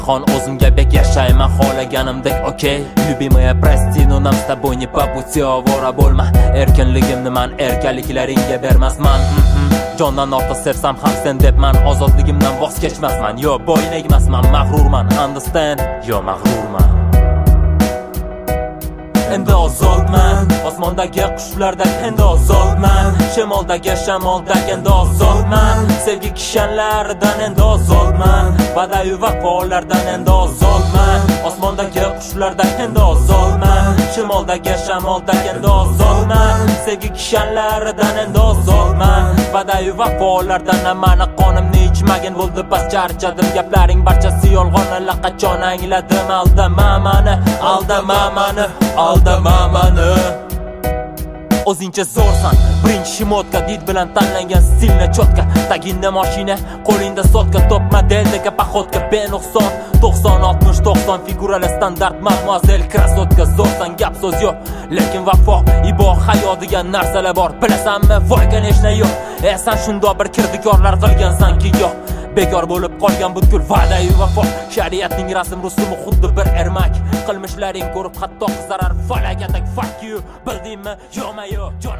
Xon o'zimga bek yashayman xohlaganimdek, okey. Любимая, прости, но нам с тобой не по пути, ovora bo'lma. Erkinligimni man erkaliklaringga bermasman. Jondan ortiq sevsam ham sen debman, ozodligimdan voz kechmasman. Yo, bo'yin egmasman, mag'rurman, understand? Yo, mag'rurman. Endi ozodman, osmondagi qushlardek endi ozodman, shamoldagi endi ozodman, sevgi kishanlaridan endi ozodman, va'da-yu vafolardan endi ozodman, osmondagi qushlardek endi ozodman, shamoldagi endi ozodman, sevgi kishanlaridan endi ozodman, va'da-yu vafolardan. Mani qonimni ichmagin bo'ldi, bas charchadim, gaplaring barchasi yolg'on, allaqachon angladim. Aldama mani o'zingcha zo'rsan, birinchi shimotka, did bilan tanlangan stilni chotka, tagingda mashina, qo'lingda sotka, top modeldagi paxotka, benuqson 90-60-90 figurali standart, mademoiselle krasotka. Zo'rsan, gap so'z yo'q, lekin vafo, ibo, hayo degan narsalar bor, bilasanmi? Voy, конечно yo'q. San shundoq bir kirdikorlar qilgansanki yo'q. Bekor bo'lib qolgan butkul va'da-yu vafo, shariatning rasm rusumi xuddi bir ermak, qilmishlaring ko'rib hatto zarar, falakatak, fuck you, bildingmi? Yo'ma yo'q.